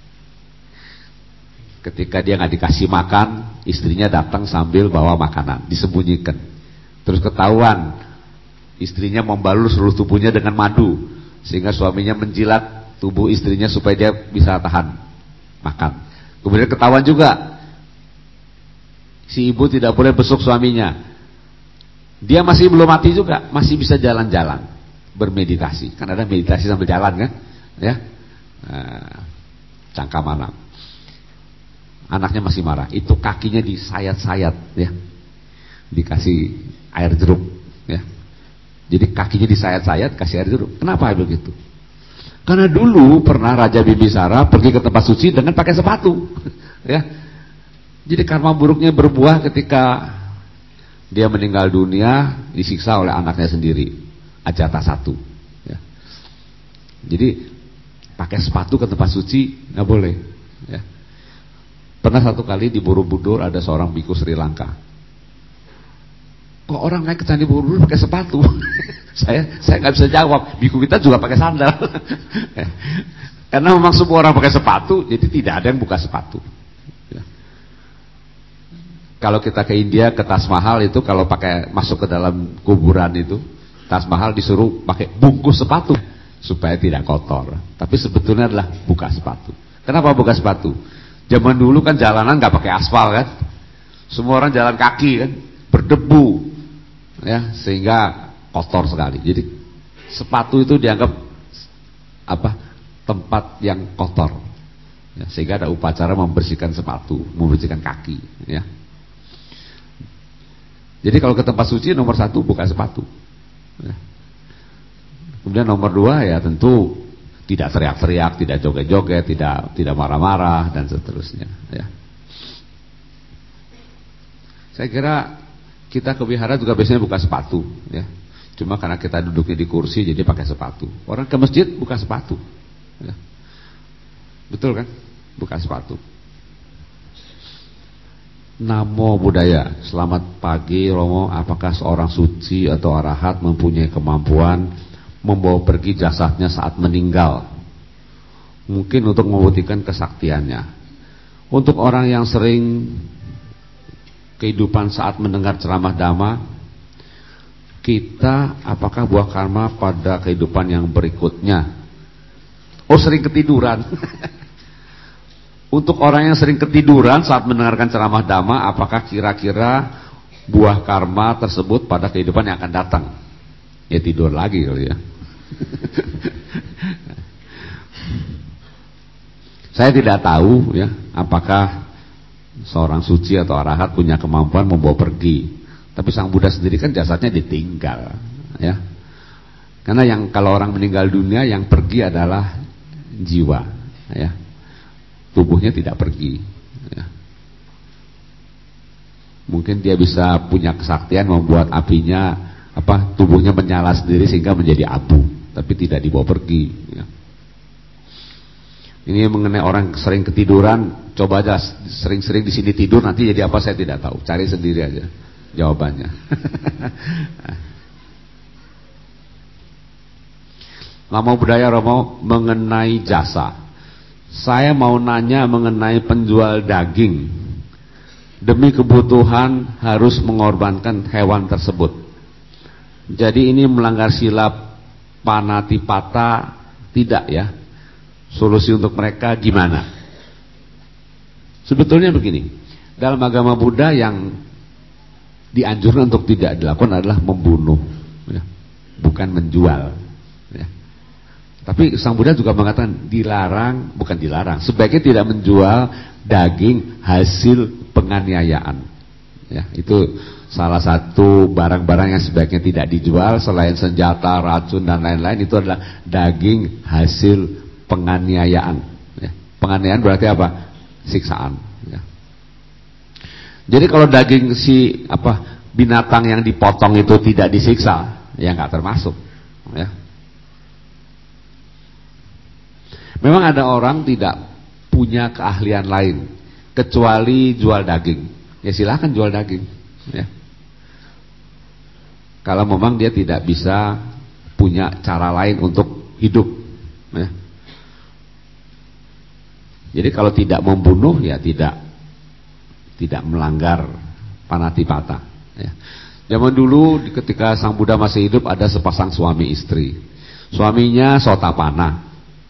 Ketika dia nggak dikasih makan, istrinya datang sambil bawa makanan, disembunyikan. Terus ketahuan, istrinya membalur seluruh tubuhnya dengan madu, sehingga suaminya menjilat tubuh istrinya supaya dia bisa tahan makan. Kemudian ketahuan juga, si ibu tidak boleh besuk suaminya. Dia masih belum mati juga, masih bisa jalan-jalan, bermeditasi. Kan ada meditasi sambil jalan kan, ya, nah, cangka manam. Anaknya masih marah, itu kakinya disayat-sayat, ya, dikasih air jeruk, ya. Jadi kakinya disayat-sayat, kasih air jeruk. Kenapa begitu? Karena dulu pernah Raja Bibisara pergi ke tempat suci dengan pakai sepatu, ya. Jadi karma buruknya berbuah ketika dia meninggal dunia, disiksa oleh anaknya sendiri, Ajata satu, ya. Jadi pakai sepatu ke tempat suci nggak boleh, ya. Pernah satu kali di Borobudur ada seorang biku Sri Lanka. Kok orang naik ke Candi Borobudur pakai sepatu? saya saya nggak bisa jawab. Biku kita juga pakai sandal. Karena memang semua orang pakai sepatu, jadi tidak ada yang buka sepatu. Ya. Kalau kita ke India, ke Taj Mahal itu, kalau pakai masuk ke dalam kuburan itu, Taj Mahal disuruh pakai bungkus sepatu supaya tidak kotor. Tapi sebetulnya adalah buka sepatu. Kenapa buka sepatu? Zaman dulu kan jalanan nggak pakai aspal kan, semua orang jalan kaki kan, berdebu, ya, sehingga kotor sekali. Jadi sepatu itu dianggap apa? Tempat yang kotor, ya, sehingga ada upacara membersihkan sepatu, membersihkan kaki, ya. Jadi kalau ke tempat suci nomor satu buka sepatu, ya. Kemudian nomor dua ya tentu tidak teriak-teriak, tidak joget-joget, tidak tidak marah-marah dan seterusnya, ya. Saya kira kita ke wihara juga biasanya buka sepatu, ya. Cuma karena kita duduknya di kursi jadi pakai sepatu. Orang ke masjid buka sepatu, ya. Betul kan? Buka sepatu. Namo Buddhaya. Selamat pagi Romo. Apakah seorang suci atau arahat mempunyai kemampuan membawa pergi jasadnya saat meninggal, mungkin untuk membuktikan kesaktiannya? Untuk orang yang sering kehidupan saat mendengar ceramah dhamma, kita apakah buah karma pada kehidupan yang berikutnya? Oh, sering ketiduran. Untuk orang yang sering ketiduran saat mendengarkan ceramah dhamma, apakah kira-kira buah karma tersebut pada kehidupan yang akan datang? Ya tidur lagi kali ya. Saya tidak tahu ya apakah seorang suci atau arahat punya kemampuan membawa pergi. Tapi Sang Buddha sendiri kan jasadnya ditinggal, ya. Karena yang kalau orang meninggal dunia yang pergi adalah jiwa, ya. Tubuhnya tidak pergi, ya. Mungkin dia bisa punya kesaktian membuat apinya apa tubuhnya menyala sendiri sehingga menjadi abu, tapi tidak dibawa pergi, ya. Ini mengenai orang sering ketiduran, coba aja sering-sering di sini tidur, nanti jadi apa saya tidak tahu. Cari sendiri aja jawabannya. Lama budaya Romo mengenai jasa. Saya mau nanya mengenai penjual daging. Demi kebutuhan harus mengorbankan hewan tersebut. Jadi ini melanggar sila panatipata tidak ya? Solusi untuk mereka gimana? Sebetulnya begini, dalam agama Buddha yang dianjurkan untuk tidak dilakukan adalah membunuh, ya, bukan menjual. Ya. Tapi Sang Buddha juga mengatakan dilarang, bukan dilarang, sebaiknya tidak menjual daging hasil penganiayaan. Ya, itu salah satu barang-barang yang sebaiknya tidak dijual selain senjata, racun dan lain-lain, itu adalah daging hasil penganiayaan. Ya. Penganiayaan berarti apa? Siksaan. Ya. Jadi kalau daging si apa binatang yang dipotong itu tidak disiksa, ya nggak termasuk. Ya. Memang ada orang tidak punya keahlian lain kecuali jual daging. Ya silakan jual daging. Ya. Kalau memang dia tidak bisa punya cara lain untuk hidup. Ya. Jadi kalau tidak membunuh ya tidak tidak melanggar panatipata. Ya. Zaman dulu ketika Sang Buddha masih hidup ada sepasang suami istri. Suaminya Sotapana.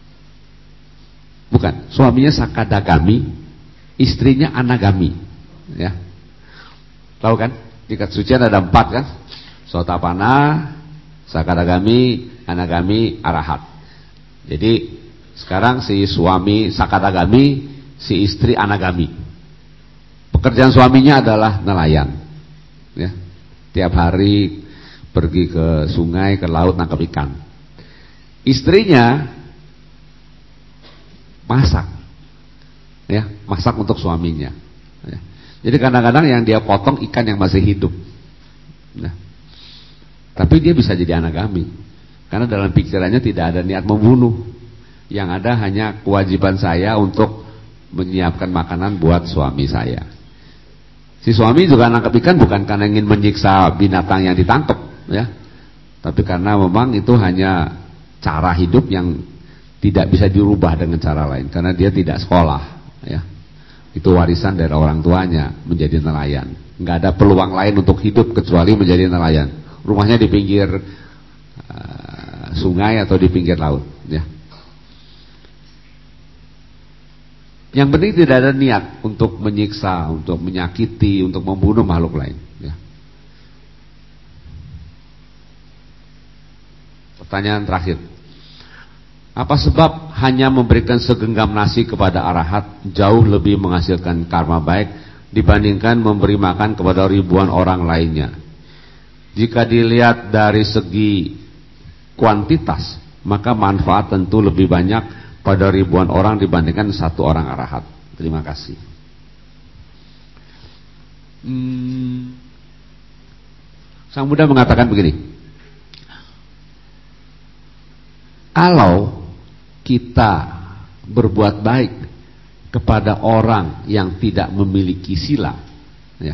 Bukan, suaminya Sakadagami, istrinya Anagami. Ya. Tahu kan? Di kitab suci ada empat kan? Sotapana, Sakadagami, Anagami, Arahat. Jadi sekarang si suami Sakadagami, si istri Anagami. Pekerjaan suaminya adalah nelayan. Ya. Tiap hari pergi ke sungai, ke laut nangkap ikan. Istrinya masak. Ya, masak untuk suaminya. Ya. Jadi kadang-kadang yang dia potong ikan yang masih hidup. Ya. Tapi dia bisa jadi Anagami. Karena dalam pikirannya tidak ada niat membunuh. Yang ada hanya kewajiban saya untuk menyiapkan makanan buat suami saya. Si suami juga nangkap ikan bukan karena ingin menyiksa binatang yang ditangkap, ya, tapi karena memang itu hanya cara hidup yang tidak bisa dirubah dengan cara lain. Karena dia tidak sekolah, ya, itu warisan dari orang tuanya menjadi nelayan. Nggak ada peluang lain untuk hidup kecuali menjadi nelayan. Rumahnya di pinggir uh, sungai atau di pinggir laut, ya. Yang penting tidak ada niat untuk menyiksa, untuk menyakiti, untuk membunuh makhluk lain. Ya. Pertanyaan terakhir. Apa sebab hanya memberikan segenggam nasi kepada arahat jauh lebih menghasilkan karma baik dibandingkan memberi makan kepada ribuan orang lainnya? Jika dilihat dari segi kuantitas, maka manfaat tentu lebih banyak pada ribuan orang dibandingkan satu orang arahat. Terima kasih. Hmm. Sang Buddha mengatakan begini. Kalau kita berbuat baik kepada orang yang tidak memiliki sila, ya,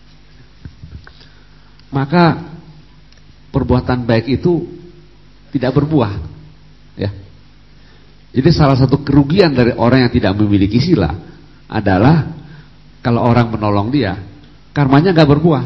maka perbuatan baik itu tidak berbuah, ya. Jadi salah satu kerugian dari orang yang tidak memiliki sila adalah kalau orang menolong dia, karmanya gak berbuah.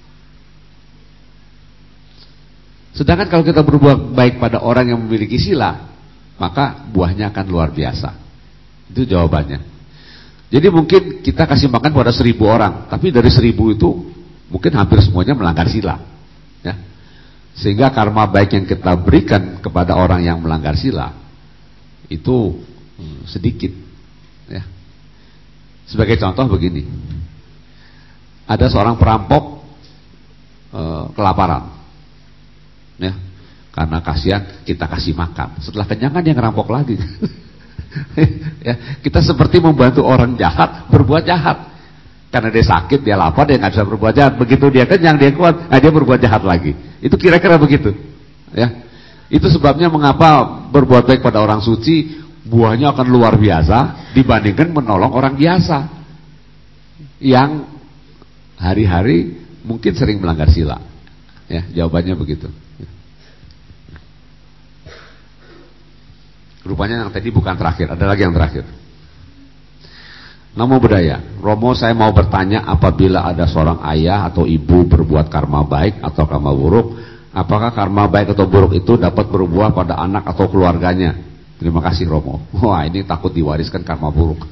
Sedangkan kalau kita berbuat baik pada orang yang memiliki sila, maka buahnya akan luar biasa. Itu jawabannya. Jadi mungkin kita kasih makan pada seribu orang, tapi dari seribu itu mungkin hampir semuanya melanggar sila, ya. Sehingga karma baik yang kita berikan kepada orang yang melanggar sila itu hmm, sedikit, ya. Sebagai contoh begini, ada seorang perampok e, kelaparan, ya, karena kasihan kita kasih makan. Setelah kenyang kan dia ngerampok lagi. Ya, kita seperti membantu orang jahat berbuat jahat. Karena dia sakit, dia lapar, dia nggak bisa berbuat jahat. Begitu dia kenyang, dia kuat, nah dia berbuat jahat lagi. Itu kira-kira begitu, ya. Itu sebabnya mengapa berbuat baik pada orang suci buahnya akan luar biasa dibandingkan menolong orang biasa yang hari-hari mungkin sering melanggar sila. Ya, jawabannya begitu. Rupanya yang tadi bukan terakhir, ada lagi yang terakhir. Namo Buddhaya. Romo, saya mau bertanya, apabila ada seorang ayah atau ibu berbuat karma baik atau karma buruk, apakah karma baik atau buruk itu dapat berbuah pada anak atau keluarganya? Terima kasih Romo. Wah, ini takut diwariskan karma buruk.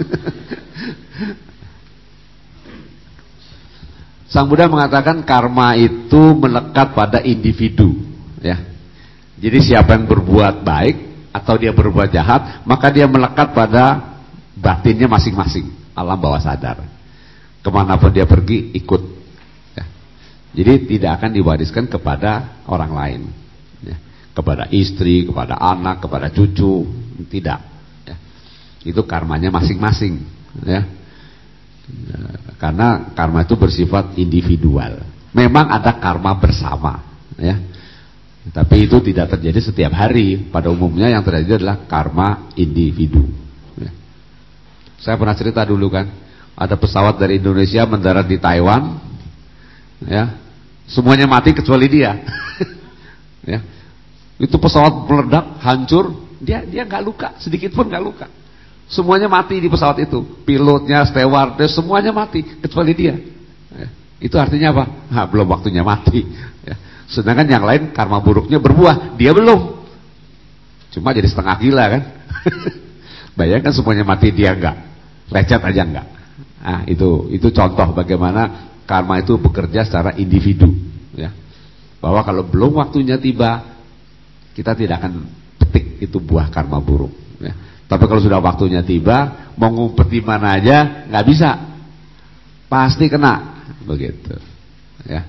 Sang Buddha mengatakan karma itu melekat pada individu, ya. Jadi siapa yang berbuat baik atau dia berbuat jahat, maka dia melekat pada batinnya masing-masing, alam bawah sadar. Kemanapun dia pergi ikut, ya. Jadi tidak akan diwariskan kepada orang lain, ya. Kepada istri, kepada anak, kepada cucu, tidak, ya. Itu karmanya masing-masing, ya. Karena karma itu bersifat individual. Memang ada karma bersama, ya. Tapi itu tidak terjadi setiap hari. Pada umumnya yang terjadi adalah karma individu. Saya pernah cerita dulu kan, ada pesawat dari Indonesia mendarat di Taiwan, ya, semuanya mati kecuali dia. Ya, itu pesawat meledak, hancur, dia dia nggak luka, sedikit pun nggak luka. Semuanya mati di pesawat itu, pilotnya, stewardess, semuanya mati kecuali dia. Ya, itu artinya apa? Nah, belum waktunya mati. Ya. Sedangkan yang lain karma buruknya berbuah, dia belum. Cuma jadi setengah gila kan. Bayangkan semuanya mati, dia enggak. Lecet aja enggak. Nah, itu itu contoh bagaimana karma itu bekerja secara individu, ya. Bahwa kalau belum waktunya tiba, kita tidak akan petik itu buah karma buruk, ya. Tapi kalau sudah waktunya tiba, mau ngumpet di mana aja nggak bisa, pasti kena, begitu, ya.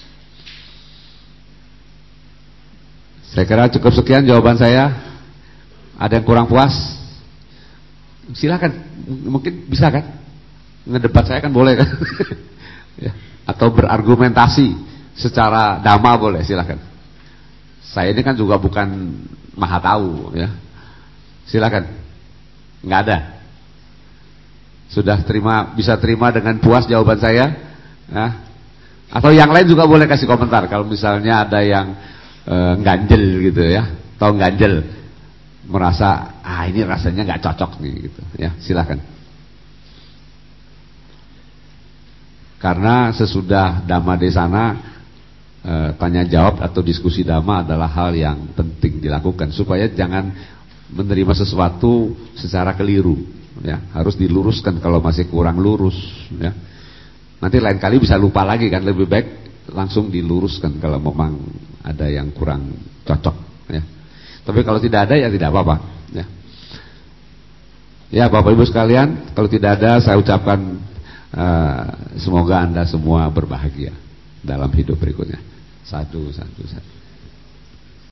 Saya kira cukup sekian jawaban saya. Ada yang kurang puas? Silakan, mungkin bisa kan? Ngedebat saya kan boleh kan? Ya. Atau berargumentasi secara dhamma boleh, silakan. Saya ini kan juga bukan maha tahu, ya. Silakan. Nggak ada. Sudah terima, bisa terima dengan puas jawaban saya? Ya. Atau yang lain juga boleh kasih komentar. Kalau misalnya ada yang e, ganjel gitu ya, atau ganjel, merasa ah ini rasanya nggak cocok nih gitu, ya, silakan. Karena sesudah Dhamma Desana, e, tanya jawab atau diskusi Dhamma adalah hal yang penting dilakukan supaya jangan menerima sesuatu secara keliru, ya. Harus diluruskan kalau masih kurang lurus, ya. Nanti lain kali bisa lupa lagi kan, lebih baik langsung diluruskan kalau memang ada yang kurang cocok, ya. Tapi kalau tidak ada ya tidak apa-apa, ya. Ya Bapak Ibu sekalian, kalau tidak ada saya ucapkan uh, semoga Anda semua berbahagia dalam hidup berikutnya. Satu, satu, satu.